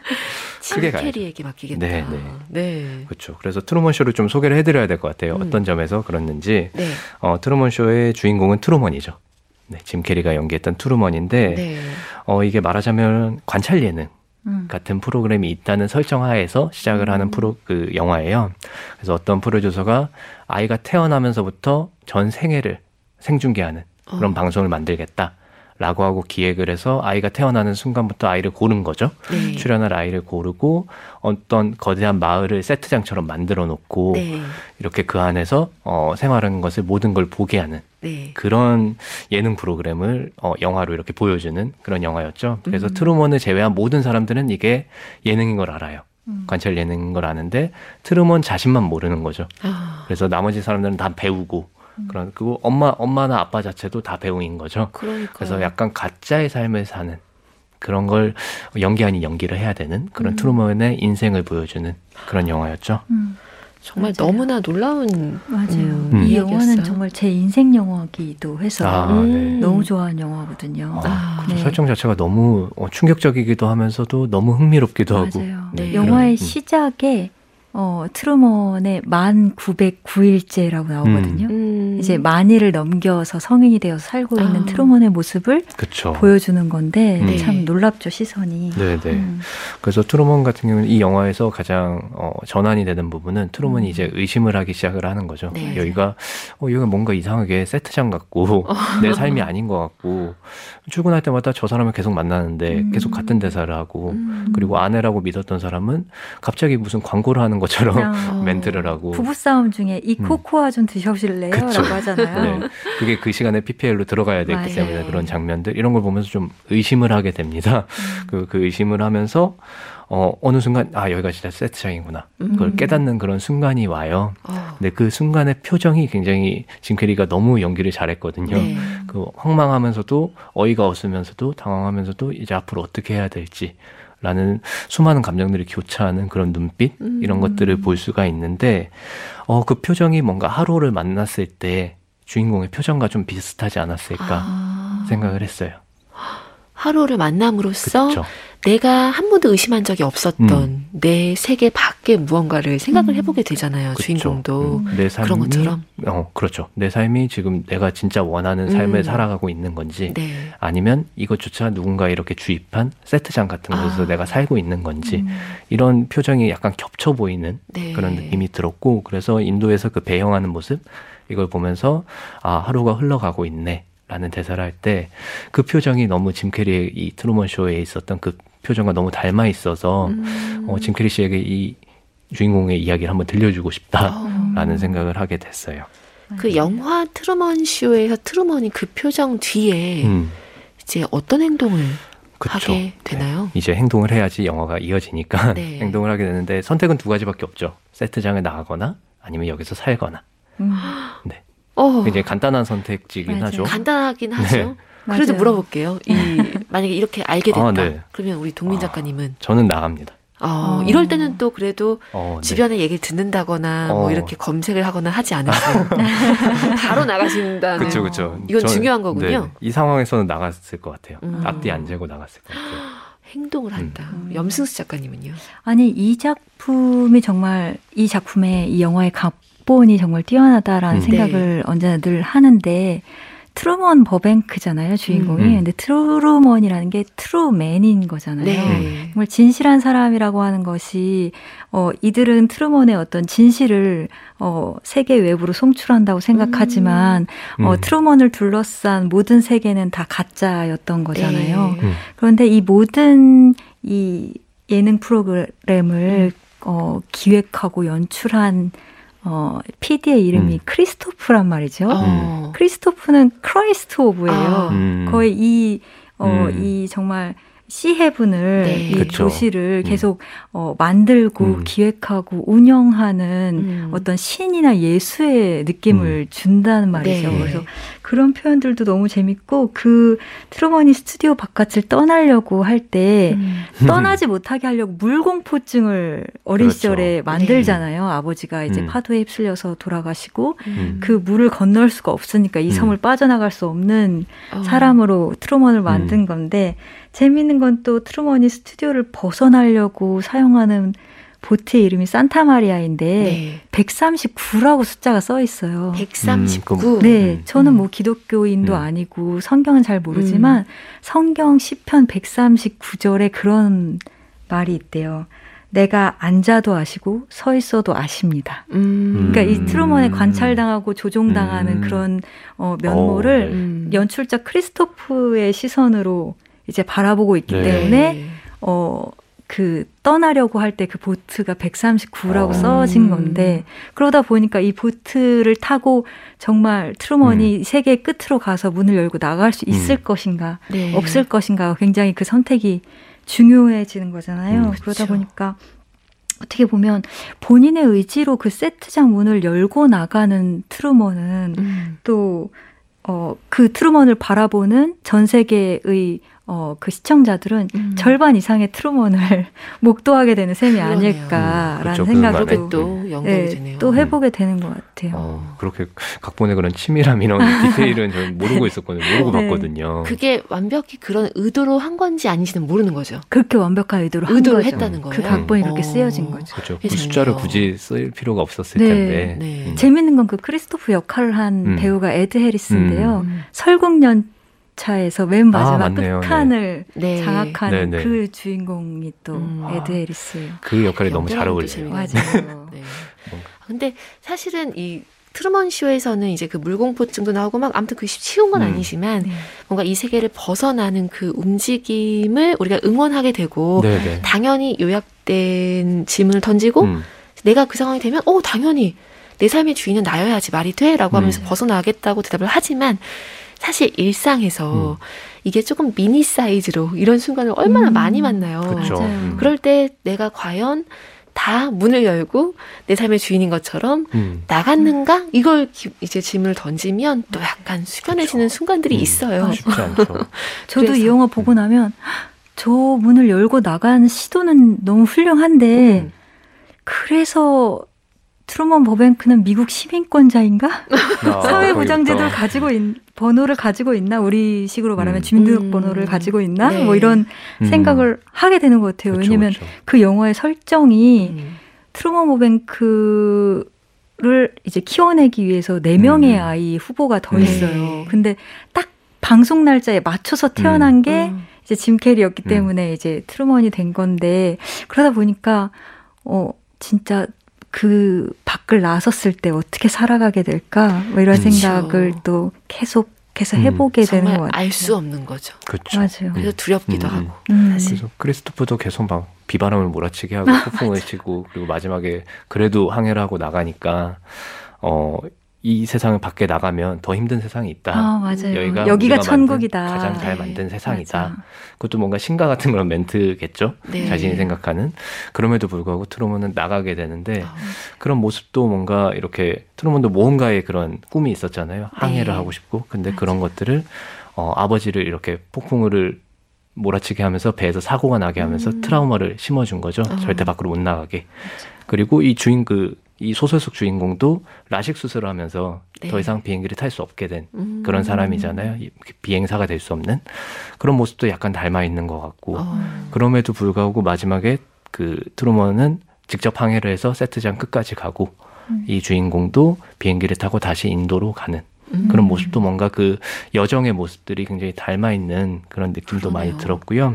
크게 가야죠. 캐리에게 맡기겠다. 네, 네. 네. 그렇죠. 그래서 트루먼 쇼를 좀 소개를 해드려야 될 것 같아요. 음. 어떤 점에서 그렇는지. 네. 어, 트루먼 쇼의 주인공은 트루먼이죠. 네, 짐 캐리가 연기했던 트루먼인데, 네. 어, 이게 말하자면 관찰 예능 음. 같은 프로그램이 있다는 설정하에서 시작을 하는 프로 그 영화예요. 그래서 어떤 프로듀서가 아이가 태어나면서부터 전 생애를 생중계하는 그런 어. 방송을 만들겠다. 라고 하고 기획을 해서 아이가 태어나는 순간부터 아이를 고른 거죠. 네. 출연할 아이를 고르고 어떤 거대한 마을을 세트장처럼 만들어 놓고 네. 이렇게 그 안에서 어, 생활하는 것을 모든 걸 보게 하는 네. 그런 예능 프로그램을 어, 영화로 이렇게 보여주는 그런 영화였죠. 그래서 음. 트루먼을 제외한 모든 사람들은 이게 예능인 걸 알아요. 음. 관찰 예능인 걸 아는데 트루먼 자신만 모르는 거죠. 아. 그래서 나머지 사람들은 다 배우고 그런 그리고 엄마 엄마나 아빠 자체도 다 배우인 거죠. 그러니까요. 그래서 약간 가짜의 삶을 사는 그런 걸 연기 아닌 연기를 해야 되는 그런 음. 트루먼의 인생을 보여주는 그런 영화였죠. 음. 정말 맞아요. 너무나 놀라운 맞아요. 음. 이 영화는 정말 제 인생 영화기도 해서 아, 네. 너무 좋아하는 영화거든요. 아, 네. 설정 자체가 너무 충격적이기도 하면서도 너무 흥미롭기도 맞아요. 하고. 네. 영화의 음. 시작에 어, 트루먼의 만 구백구 일째라고 나오거든요. 음. 이제 만일을 넘겨서 성인이 되어서 살고 있는 아. 트루먼의 모습을 그쵸. 보여주는 건데 음. 참 놀랍죠, 시선이. 네네. 음. 그래서 트루먼 같은 경우는 이 영화에서 가장 어, 전환이 되는 부분은 트루먼이 음. 이제 의심을 하기 시작을 하는 거죠. 네. 여기가 어, 여기가 뭔가 이상하게 세트장 같고 어. 내 삶이 아닌 것 같고 출근할 때마다 저 사람을 계속 만나는데 음. 계속 같은 대사를 하고 음. 그리고 아내라고 믿었던 사람은 갑자기 무슨 광고를 하는 것처럼 어. 멘트를 하고 부부싸움 중에 이 음. 코코아 좀 드셔보실래요? 그쵸. 라고 하잖아요. 네. 그게 그 시간에 피피엘로 들어가야 되기 맞아요. 때문에 그런 장면들 이런 걸 보면서 좀 의심을 하게 됩니다. 음. 그, 그 의심을 하면서 어, 어느 순간 아 여기가 진짜 세트장이구나. 그걸 음. 깨닫는 그런 순간이 와요. 어. 근데 그 순간의 표정이 굉장히 짐 캐리가 너무 연기를 잘했거든요. 네. 그 황망하면서도 어이가 없으면서도 당황하면서도 이제 앞으로 어떻게 해야 될지 라는 수많은 감정들이 교차하는 그런 눈빛 음. 이런 것들을 볼 수가 있는데 어, 그 표정이 뭔가 하루를 만났을 때 주인공의 표정과 좀 비슷하지 않았을까 아. 생각을 했어요. 하루를 만남으로써 그쵸. 내가 한 번도 의심한 적이 없었던 음. 내 세계 밖의 무언가를 생각을 음. 해보게 되잖아요. 그쵸. 주인공도. 음. 내 삶이, 그런 것처럼. 어, 그렇죠. 내 삶이 지금 내가 진짜 원하는 삶을 음. 살아가고 있는 건지 네. 아니면 이것조차 누군가 이렇게 주입한 세트장 같은 곳에서 아. 내가 살고 있는 건지 음. 이런 표정이 약간 겹쳐 보이는 네. 그런 느낌이 들었고 그래서 인도에서 그 배영하는 모습 이걸 보면서 아 하루가 흘러가고 있네 라는 대사를 할 때 그 표정이 너무 짐 캐리의 이 트루먼 쇼에 있었던 그 표정과 너무 닮아 있어서 음. 어, 짐 캐리 씨에게 이 주인공의 이야기를 한번 들려주고 싶다라는 어. 생각을 하게 됐어요. 그 영화 트루먼 쇼에서 트루먼이 그 표정 뒤에 음, 이제 어떤 행동을 그쵸. 하게 되나요? 네. 이제 행동을 해야지 영화가 이어지니까 네. 행동을 하게 되는데 선택은 두 가지밖에 없죠. 세트장을 나가거나 아니면 여기서 살거나. 음. 네. 어, 굉장히 간단한 선택지긴 맞아요. 하죠. 간단하긴 하죠. 네. 그래도 맞아요. 물어볼게요. 이 만약에 이렇게 알게 됐다. 아, 네. 그러면 우리 동민 작가님은 저는 나갑니다. 어, 어. 이럴 때는 또 그래도 어, 네. 주변에 얘기를 듣는다거나 뭐 어. 이렇게 검색을 하거나 하지 않으세요. 바로 나가신다는. 그렇죠, 그렇죠. 이건 중요한 거군요. 네, 이 상황에서는 나갔을 것 같아요. 음. 앞뒤 안 재고 나갔을 것 같아요. 행동을 한다. 음. 염승수 작가님은요? 아니 이 작품이 정말 이 작품의 이 영화의 각본이 정말 뛰어나다라는 음. 생각을 네. 언제나 늘 하는데 트루먼 버뱅크잖아요 주인공이. 음. 근데 트루먼이라는 게 트루맨인 거잖아요. 네. 정말 진실한 사람이라고 하는 것이 어, 이들은 트루먼의 어떤 진실을 어, 세계 외부로 송출한다고 생각하지만 음. 어, 트루먼을 둘러싼 모든 세계는 다 가짜였던 거잖아요. 네. 음. 그런데 이 모든 이 예능 프로그램을 어, 기획하고 연출한 어, 피디의 이름이 음. 크리스토프란 말이죠. 어. 크리스토프는 크라이스트 오브예요. 아. 음. 거의 이, 어, 음. 이 정말 시해분을 네. 이 그쵸. 도시를 음. 계속 어, 만들고 음. 기획하고 운영하는 음. 어떤 신이나 예수의 느낌을 음. 준다는 말이죠. 네. 그래서 그런 표현들도 너무 재밌고 그 트루먼이 스튜디오 바깥을 떠나려고 할 때 음. 떠나지 못하게 하려고 물공포증을 어린 그렇죠. 시절에 만들잖아요. 네. 아버지가 이제 음. 파도에 휩쓸려서 돌아가시고 음. 그 물을 건널 수가 없으니까 이 섬을 음. 빠져나갈 수 없는 어. 사람으로 트루먼을 만든 음. 건데 재미있는 건 또 트루먼이 스튜디오를 벗어나려고 사용하는 보트의 이름이 산타마리아인데 네. 백삼십구라고 숫자가 써 있어요. 백삼십구? 음, 네. 저는 뭐 기독교인도 음. 아니고 성경은 잘 모르지만 음. 성경 시편 백삼십구 절에 그런 말이 있대요. 내가 앉아도 아시고 서 있어도 아십니다. 음. 그러니까 이 트루먼에 관찰당하고 조종당하는 음. 그런 어, 면모를 오, 네. 음. 연출자 크리스토프의 시선으로 이제 바라보고 있기 네. 때문에 어, 그 떠나려고 할 때 그 보트가 백삼십구라고 어. 써진 건데 그러다 보니까 이 보트를 타고 정말 트루먼이 음. 세계의 끝으로 가서 문을 열고 나갈 수 있을 음. 것인가 네. 없을 것인가 굉장히 그 선택이 중요해지는 거잖아요. 음, 그러다 그렇죠. 보니까 어떻게 보면 본인의 의지로 그 세트장 문을 열고 나가는 트루먼은 음. 또 어, 그 트루먼을 바라보는 전 세계의 어, 그 시청자들은 음. 절반 이상의 트루먼을 목도하게 되는 셈이 아닐까라는 음, 그렇죠. 생각도 또 연결이 되네요. 네, 또 해보게 되는 것 같아요. 어, 그렇게 각본의 그런 치밀함 이런 디테일은 저는 모르고 있었거든요. 모르고 네. 봤거든요. 그게 완벽히 그런 의도로 한 건지 아닌지는 모르는 거죠. 그렇게 완벽한 의도로 한 의도를 거죠. 했다는 거예요. 그 각본이 그렇게 쓰여진 거죠. 그렇죠. 그 숫자를 굳이 쓸 필요가 없었을 네. 텐데. 네. 음. 재밌는 건 그 크리스토프 역할을 한 음. 배우가 에드 해리스인데요. 음. 설국연 차에서 맨 마지막 아, 끝칸을 네. 장악한 네, 네. 그 주인공이 또 음. 에드 해리스예요. 그 역할이 너무 잘 어울려요. 맞아요. 네. 근데 사실은 이 트루먼 쇼에서는 이제 그 물공포증도 나오고 막 아무튼 그 쉬운 건 음. 아니지만 네. 뭔가 이 세계를 벗어나는 그 움직임을 우리가 응원하게 되고 네, 네. 당연히 요약된 질문을 던지고 음. 내가 그 상황이 되면 어 당연히 내 삶의 주인은 나여야지 말이 돼라고 하면서 음. 벗어나겠다고 대답을 하지만 사실 일상에서 음. 이게 조금 미니 사이즈로 이런 순간을 얼마나 음. 많이 만나요. 그렇죠. 음. 그럴 때 내가 과연 다 문을 열고 내 삶의 주인인 것처럼 음. 나갔는가? 이걸 기, 이제 질문을 던지면 또 약간 숙연해지는 그렇죠. 순간들이 음. 있어요. 쉽지 않죠. 저도 이 영화 보고 나면 저 문을 열고 나가는 시도는 너무 훌륭한데 음. 그래서 트루먼 버뱅크는 미국 시민권자인가? 아, 사회보장제도를 가지고 있, 번호를 가지고 있나? 우리식으로 말하면 음. 주민등록번호를 음. 가지고 있나? 네. 뭐 이런 음. 생각을 하게 되는 것 같아요. 그쵸, 왜냐하면 그쵸. 그 영화의 설정이 음. 트루먼 버뱅크를 이제 키워내기 위해서 네 명의 음. 아이 후보가 더 네. 있어요. 근데 딱 방송 날짜에 맞춰서 태어난 음. 게 음. 이제 짐 캐리였기 음. 때문에 이제 트루먼이 된 건데 그러다 보니까 어 진짜 그 밖을 나섰을 때 어떻게 살아가게 될까? 뭐 이런 그렇죠. 생각을 또 계속해서 해보게 음, 되는 것 같아요. 알 수 없는 거죠. 그렇죠. 맞아요. 그래서 두렵기도 음, 하고. 음. 사실. 그래서 크리스토프도 계속 막 비바람을 몰아치게 하고 폭풍을 치고 그리고 마지막에 그래도 항해를 하고 나가니까 어, 이 세상을 밖에 나가면 더 힘든 세상이 있다. 아, 맞아요. 여기가, 여기가 천국이다. 가장 잘 네. 만든 세상이다. 맞아. 그것도 뭔가 신과 같은 그런 멘트겠죠. 네. 자신이 생각하는. 그럼에도 불구하고 트루먼은 나가게 되는데 아, 그런 모습도 뭔가 이렇게 트루먼도 무언가의 그런 꿈이 있었잖아요. 항해를 네. 하고 싶고. 근데 맞아. 그런 것들을 어, 아버지를 이렇게 폭풍을 몰아치게 하면서 배에서 사고가 나게 하면서 음. 트라우마를 심어준 거죠. 어. 절대 밖으로 못 나가게. 맞아. 그리고 이 주인 그 이 소설 속 주인공도 라식 수술을 하면서 네. 더 이상 비행기를 탈 수 없게 된 음. 그런 사람이잖아요. 비행사가 될 수 없는 그런 모습도 약간 닮아 있는 것 같고 어. 그럼에도 불구하고 마지막에 그 트루먼은 직접 항해를 해서 세트장 끝까지 가고 음. 이 주인공도 비행기를 타고 다시 인도로 가는 음. 그런 모습도 뭔가 그 여정의 모습들이 굉장히 닮아 있는 그런 느낌도 그러네요. 많이 들었고요.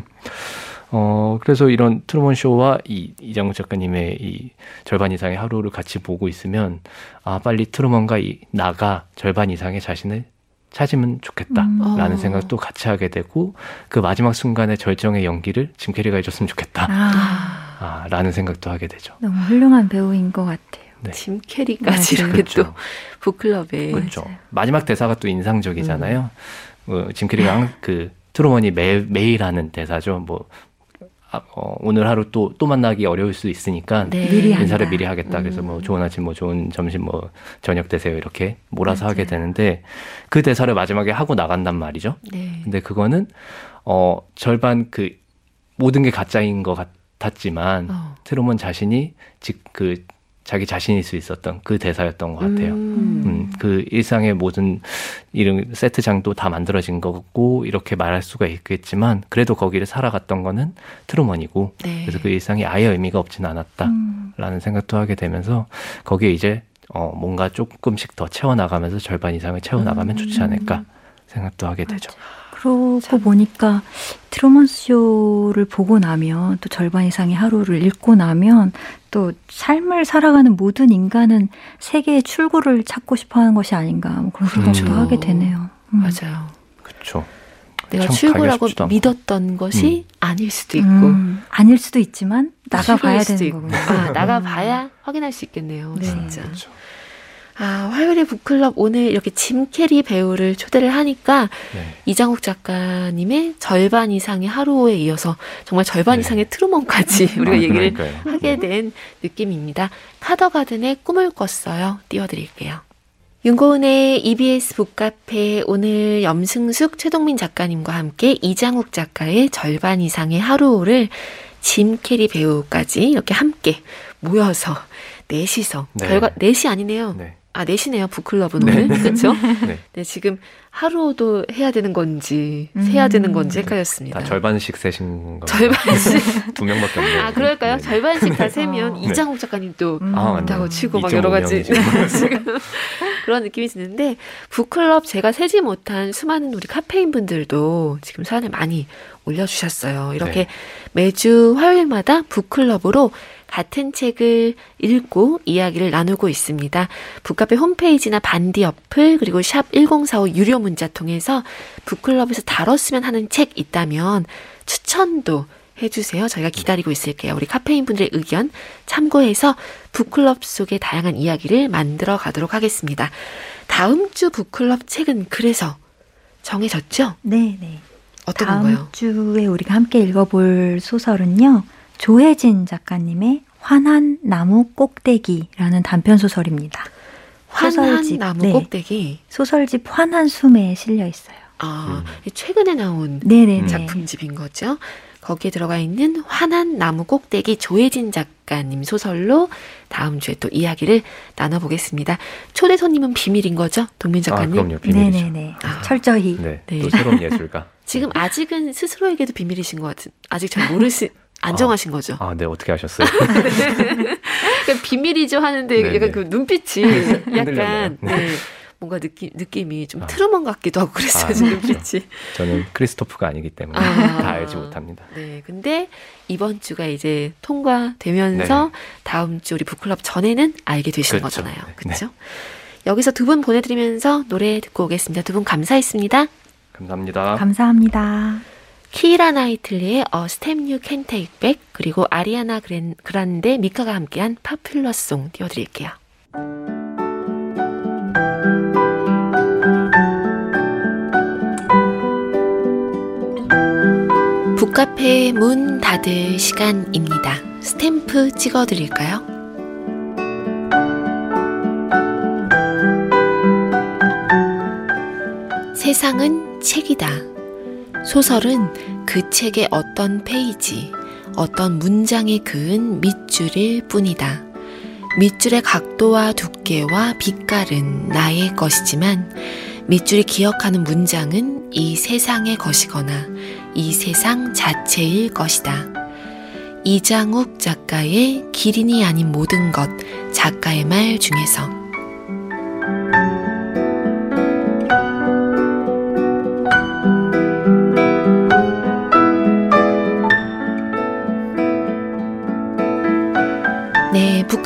어, 그래서 이런 트루먼 쇼와 이 이장욱 작가님의 이 절반 이상의 하루를 같이 보고 있으면, 아, 빨리 트루먼과 이 나가 절반 이상의 자신을 찾으면 좋겠다라는 음. 생각도 같이 하게 되고, 그 마지막 순간의 절정의 연기를 짐 캐리가 해줬으면 좋겠다. 아. 아, 라는 생각도 하게 되죠. 너무 훌륭한 배우인 것 같아요. 네. 짐 캐리까지 네, 이렇게 그렇죠. 또 북클럽에 그렇죠. 마지막 대사가 또 인상적이잖아요. 음. 어, 짐 캐리가 그 트루먼이 매, 매일 하는 대사죠. 뭐 아, 어, 오늘 하루 또, 또 만나기 어려울 수 있으니까 네. 미리 인사를 한다. 미리 하겠다. 그래서 뭐 좋은 아침, 뭐 좋은 점심, 뭐 저녁 되세요. 이렇게 몰아서 맞아요. 하게 되는데 그 대사를 마지막에 하고 나간단 말이죠. 네. 근데 그거는 어, 절반 그 모든 게 가짜인 것 같았지만 어. 트루먼 자신이 즉 그 자기 자신일 수 있었던 그 대사였던 것 같아요. 음. 음, 그 일상의 모든 이런 세트장도 다 만들어진 거고 이렇게 말할 수가 있겠지만 그래도 거기를 살아갔던 거는 트루먼이고 네. 그래서 그 일상이 아예 의미가 없진 않았다라는 음. 생각도 하게 되면서 거기에 이제 어, 뭔가 조금씩 더 채워나가면서 절반 이상을 채워나가면 좋지 않을까 생각도 하게 되죠. 그러고 참. 보니까 트루먼 쇼를 보고 나면 또 절반 이상의 하루를 읽고 나면 또 삶을 살아가는 모든 인간은 세계의 출구를 찾고 싶어하는 것이 아닌가 뭐 그런 그렇죠. 생각도 하게 되네요. 음. 맞아요. 그렇죠. 내가 출구라고 믿었던 것이 음. 아닐 수도 있고 음, 아닐 수도 있지만 나가봐야 되는 거군요. 아, 나가봐야 확인할 수 있겠네요. 네. 진짜. 그렇죠. 아, 화요일의 북클럽 오늘 이렇게 짐 캐리 배우를 초대를 하니까 네. 이장욱 작가님의 절반 이상의 하루에 이어서 정말 절반 네. 이상의 트루먼까지 우리가 아, 얘기를 그러니까요. 하게 된 느낌입니다. 카더가든의 꿈을 꿨어요. 띄워드릴게요. 윤고은의 이비에스 북카페 오늘 염승숙 최동민 작가님과 함께 이장욱 작가의 절반 이상의 하루를 짐 캐리 배우까지 이렇게 함께 모여서 넷이서 네. 결과 넷이 아니네요. 네. 아 넷이네요. 북클럽은 오늘 네. 그렇죠? 네. 네, 지금 하루도 해야 되는 건지 음. 세야 되는 건지 헷갈렸습니다. 다 절반씩 세신 거. 절반씩 두 명밖에 없네요. 아 그럴까요? 네. 절반씩 다 세면 어. 이장욱 작가님도 음. 아, 있다고 맞네요. 치고 막 이점오 여러 가지 명이죠. 지금 그런 느낌이 드는데 북클럽 제가 세지 못한 수많은 우리 카페인 분들도 지금 사연을 많이 올려주셨어요. 이렇게 네. 매주 화요일마다 북클럽으로 같은 책을 읽고 이야기를 나누고 있습니다. 북카페 홈페이지나 반디 어플 그리고 샵 일공사오 유료 문자 통해서 북클럽에서 다뤘으면 하는 책 있다면 추천도 해주세요. 저희가 기다리고 있을게요. 우리 카페인 분들의 의견 참고해서 북클럽 속의 다양한 이야기를 만들어 가도록 하겠습니다. 다음 주 북클럽 책은 그래서 정해졌죠? 네, 네. 어떤 다음 건가요? 주에 우리가 함께 읽어볼 소설은요. 조혜진 작가님의 환한 나무 꼭대기라는 단편 소설입니다. 환한 소설집, 나무 네. 꼭대기. 소설집 환한 숨에 실려 있어요. 아, 음. 최근에 나온 네네네. 작품집인 거죠. 거기에 들어가 있는 환한 나무 꼭대기 조혜진 작가님 소설로 다음 주에 또 이야기를 나눠보겠습니다. 초대 손님은 비밀인 거죠? 동민 아, 작가님? 그럼요. 비밀이죠. 네네네. 아. 철저히. 네. 네. 또 새로운 예술가. 지금 아직은 스스로에게도 비밀이신 것 같은, 아직 잘 모르시, 안정하신 거죠? 아, 네. 어떻게 하셨어요? 그러니까 비밀이죠 하는데 네네. 약간 그 눈빛이 약간 네. 네, 뭔가 느낌, 느낌이 좀 아. 트루먼 같기도 하고 그랬어요. 아, 지금 그렇죠. 눈빛이. 저는 크리스토프가 아니기 때문에 아. 다 알지 못합니다. 네, 근데 이번 주가 이제 통과되면서 네. 다음 주 우리 북클럽 전에는 알게 되시는 그렇죠. 거잖아요. 네. 그렇죠? 여기서 두 분 보내드리면서 노래 듣고 오겠습니다. 두 분 감사했습니다. 감사합니다. 감사합니다. 키라 나이틀리의 A Step You Can Take Back 그리고 아리아나 그랜, 그란데 미카가 함께한 파퓰러송 띄워드릴게요. 북카페 문 닫을 시간입니다. 스탬프 찍어드릴까요? 세상은 책이다. 소설은 그 책의 어떤 페이지, 어떤 문장에 그은 밑줄일 뿐이다. 밑줄의 각도와 두께와 빛깔은 나의 것이지만 밑줄이 기억하는 문장은 이 세상의 것이거나 이 세상 자체일 것이다. 이장욱 작가의 기린이 아닌 모든 것, 작가의 말 중에서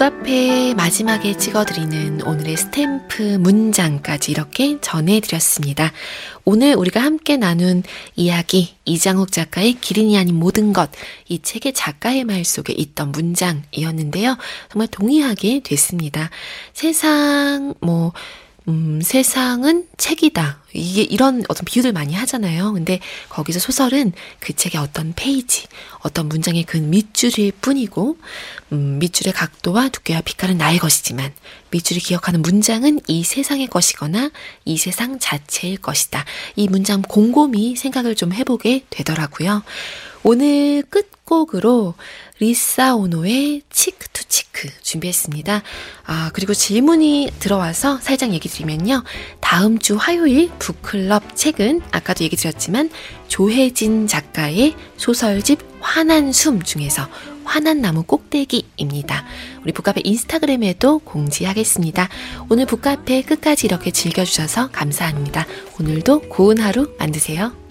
북카페 마지막에 찍어드리는 오늘의 스탬프 문장까지 이렇게 전해드렸습니다. 오늘 우리가 함께 나눈 이야기, 이장욱 작가의 기린이 아닌 모든 것, 이 책의 작가의 말 속에 있던 문장이었는데요. 정말 동의하게 됐습니다. 세상, 뭐, 음, 세상은 책이다. 이게 이런 어떤 비유들 많이 하잖아요. 근데 거기서 소설은 그 책의 어떤 페이지, 어떤 문장의 그 밑줄일 뿐이고, 음, 밑줄의 각도와 두께와 빛깔은 나의 것이지만, 밑줄이 기억하는 문장은 이 세상의 것이거나 이 세상 자체일 것이다. 이 문장 곰곰이 생각을 좀 해보게 되더라고요. 오늘 끝곡으로 리사 오노의 치크 투 치크 준비했습니다. 아, 그리고 질문이 들어와서 살짝 얘기 드리면요. 다음 주 화요일 북클럽 책은 아까도 얘기 드렸지만 조혜진 작가의 소설집 환한 숨 중에서 환한 나무 꼭대기입니다. 우리 북카페 인스타그램에도 공지하겠습니다. 오늘 북카페 끝까지 이렇게 즐겨주셔서 감사합니다. 오늘도 고운 하루 만드세요.